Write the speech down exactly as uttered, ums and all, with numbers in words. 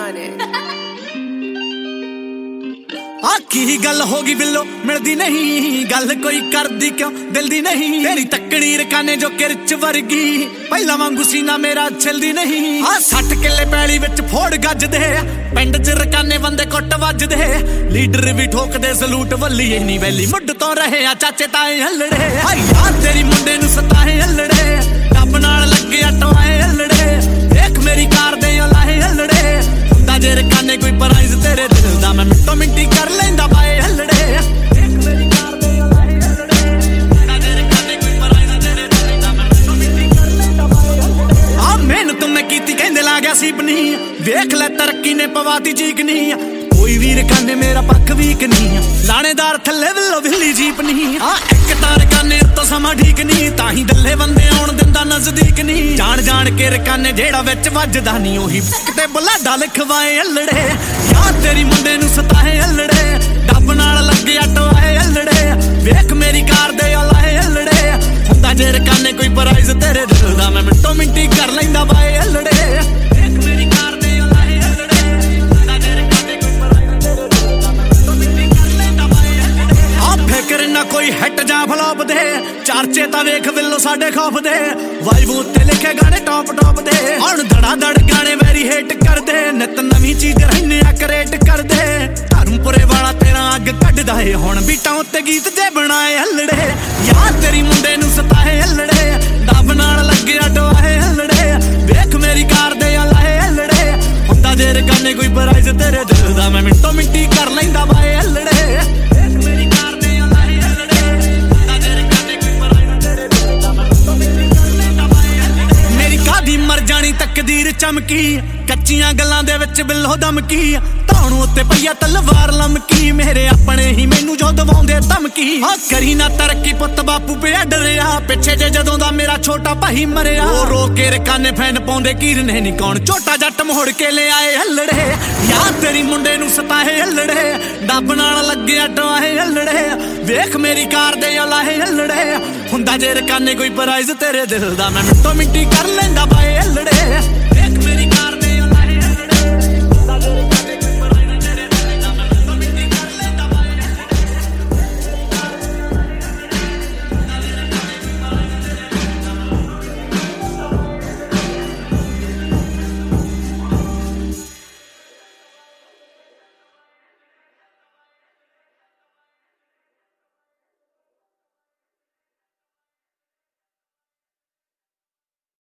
on it. आखी गल होगी बिल्लो मिलदी नहीं गल कोई करदी क्यों दिल दी नहीं तेरी तकड़ी रकाने जो किरच वर्गी पहला वांगू सीना मेरा चलदी नहीं आ सठ किले पैली विच फोड़ गजदे पिंड च रकाने बंदे कुट वजदे लीडर भी ठोकदे सलूट वल्ली इन्नी वैली मुੱਢ तो रहे आ चाचे ताए हलड़े आ यार तेरी मुंडे नू सताए हलड़े रब नाल लगे टवाए हलड़े देख मेरी कार दे लाए हलड़े हुंदा जे रकाने कोई प्राइज तेरे दिल दा मैं मिंटो मिंटी कर लेंदा बाए हलड़े देख मेरी कार दे लाए हलड़े हुंदा जे रकाने कोई प्राइज तेरे दिल दा मैं मिंटो मिंटी कर लेंदा बाए हलड़े आ मेहनत मैं कीती कहंदे ला गया सीपनी वेख ले तरक्की ने पवाती चीकनी कोई वीर काने मेरा पक्क वीक नहीं लाणेदार थल्ले विल्लो विल्ली जीप नहीं आ एक तार काने तो समा ठीक नहीं ताही दल्ले बंदे आउण दिंदा नजदीक नहीं जान जान के रकाने जेड़ा विच वजदा नहीं ओही किते बुलाडा लिखवाए हलड़े यार तेरी मुंडे नू सताए हलड़े डब नाल लगे टवाए हलड़े वेख मेरी कार दे लाए हलड़े हुंदा जे रकाने कोई प्राइज तेरे दिल दा मैं मिंटो मिंटी कर लैंदा बाए हलड़े वेख मेरी कार दे लाए हलड़े हुंदा जे रकाने कोई प्राइज तेरे दिल दा मैं मिंटो मिंटी कर लैंदा बाए हलड़े आ फिकर ना कोई हट जा फ्लॉप दे चारचे ता वेख विल्लो साडे खौफ दे वाइब उत्ते लिखे गाने टॉप टॉप दे हुण धड़ा धड़ गाने वेरी हेट कर दे नित नवीं चीज रहने क्रिएट कर दे धर्मपुरे वाला तेरा अग कढदा है हुण बीटां उत्ते गीत जे बनाए हलड़े यार तेरी मुंडे नू सताए हलड़े डब नाल लगे टवाए हलड़े वेख मेरी कार दे लाए हलड़े हुंदा जे रकाने कोई प्राइज तेरे दिल दा मैं मिंटो मिंटी कर लैंदा बाए हलड़े वेख मेरी कार दे लाए हलड़े हुंदा जे रकाने कोई प्राइज तेरे दिल दा मैं मिंटो मिंटी कर लैंदा बाए हलड़े मेरी कादी मर जानी तकदीर चमकी कच्चियां गल्लां दे विच बिल्लो दमकी ताणू उत्ते पईया तलवार लमकी मेरे अपने ही मैनू जो दवाउंदे धमकी आ करी ना तरक्की पुੱਤ बापू पिया डरिया पिछे जे जदों दा मेरा छोटा भाई मरिया ओ रो के रकाने फैन पाउंदे कीरने नहीं कौन छोटा जट मोड़ के ले आए हलड़े यार तेरी मुंडे नू सताए हलड़े डब नाल लगे टवाए हलड़े वेख मेरी कार दे लाए हलड़े हुंदा जे रकाने कोई प्राइज तेरे दिल दा मैं मिंटो मिंटी कर लैंदा बाए हलड़े